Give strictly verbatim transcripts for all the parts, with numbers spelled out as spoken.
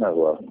negócio.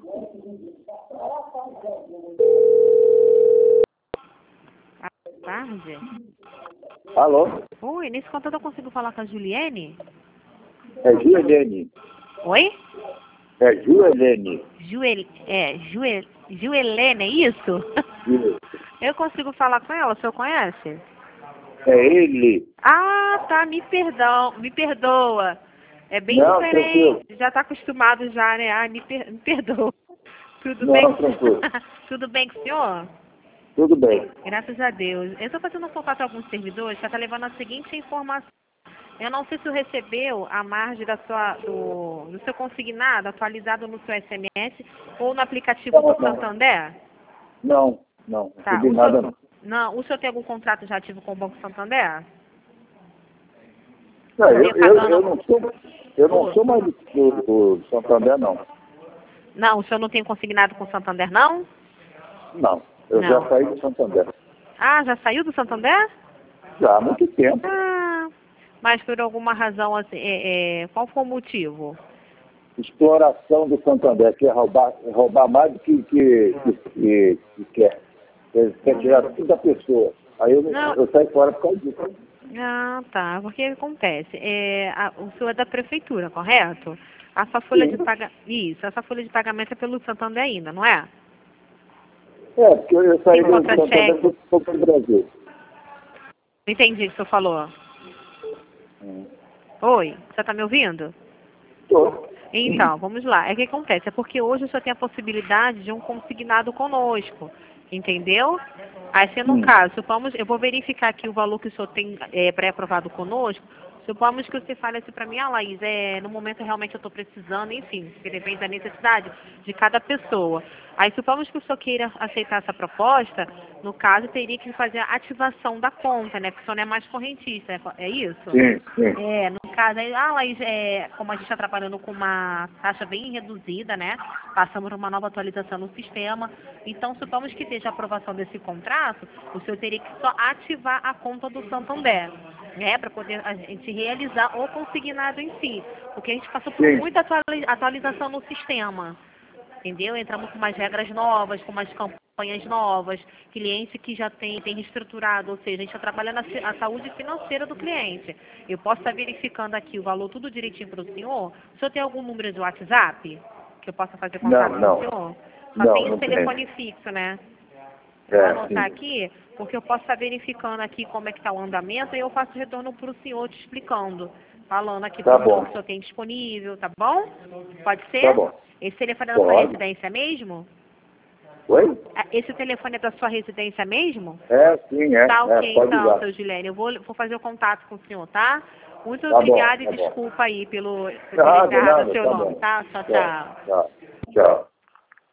Boa tarde. Alô? Oi, nesse contato eu consigo falar com a Juliene? É Juelene. Oi? É Juelene. Juel, é, Juel, Juelene, é isso? Isso. Eu consigo falar com ela, o senhor conhece? É ele. Ah, tá, me perdão, me perdoa. É bem Não, diferente, tranquilo. já tá acostumado já, né? Ah, me, per, me perdoa. Tudo Não, bem? tranquilo. Tudo bem com o senhor? Tudo bem. Graças a Deus. Eu estou fazendo um contato com alguns servidores que está levando a seguinte informação. Eu não sei se o recebeu a margem da sua, do, do seu consignado atualizado no seu S M S ou no aplicativo do Santander. Não, não, não Tá. recebi O nada senhor, não. não. O senhor tem algum contrato já ativo com o Banco Santander? Não, Você eu, veio eu, pagando... eu não sou, eu não Ô, sou mais do, do, do Santander, não. Não, o senhor não tem consignado com o Santander, não? Não, eu Não. já saí do Santander. Ah, já saiu do Santander? Já há muito tempo. Ah, mas por alguma razão, assim, é, é, qual foi o motivo? Exploração do Santander, que é roubar, roubar mais do que, que, que, que, que quer. Quer quer tirar tudo da pessoa. Aí eu, Não. eu saí fora por causa disso. Ah, tá. Porque acontece? É, a, o senhor é da prefeitura, correto? A sua folha de Sim. pagamento. Isso, essa folha de pagamento é pelo Santander ainda, não é? É, porque eu saí Tem do Santander contra-cheque. para o Brasil. Não entendi o que o senhor falou. Hum. Oi, você está me ouvindo? Tô. Então, vamos lá. É o que acontece? É porque hoje o senhor tem a possibilidade de um consignado conosco. Entendeu? Aí, se no Hum. caso, supomos, eu vou verificar aqui o valor que o senhor tem é, pré-aprovado conosco. Supomos que você fale assim para mim, ah, Laís, é, no momento realmente eu estou precisando, enfim, porque depende da necessidade de cada pessoa. Aí, supomos que o senhor queira aceitar essa proposta, no caso, teria que fazer a ativação da conta, né? Porque o senhor não é mais correntista, é, é isso? Sim, sim. É, no caso, aí, ah, Laís, é, como a gente está trabalhando com uma taxa bem reduzida, né? Passamos por uma nova atualização no sistema. Então, supomos que esteja a aprovação desse contrato, o senhor teria que só ativar a conta do Santander, né? Para poder a gente realizar o consignado em si. Porque a gente passou por Sim. muita atuali- atualização no sistema. Entendeu? Entramos com umas regras novas, com umas campanhas novas, cliente que já tem, tem reestruturado, ou seja, a gente está trabalhando a, a saúde financeira do cliente. Eu posso estar verificando aqui o valor tudo direitinho para o senhor. O senhor tem algum número de WhatsApp que eu possa fazer contato Não, com o não. senhor? Só Não, tem não esse tem. telefone fixo, né? Eu vou É, anotar sim. aqui, porque eu posso estar verificando aqui como é que está o andamento e eu faço retorno para o senhor te explicando. Falando aqui Tá qual valor bom. que o senhor tem disponível, tá bom? Pode ser? Tá bom. Esse telefone é da sua Pode. residência mesmo? Oi? Ah, esse telefone é da sua residência mesmo? É, sim, é. Tá é ok, pode então, ligar. seu Gilene. Eu vou, vou fazer o contato com o senhor, tá? Muito Tá bom, obrigada e tá bom. desculpa aí pelo, por ter Nada, errado o nada, seu tá nome, bom. tá? Tchau, Tchau, tchau. tchau. Tchau.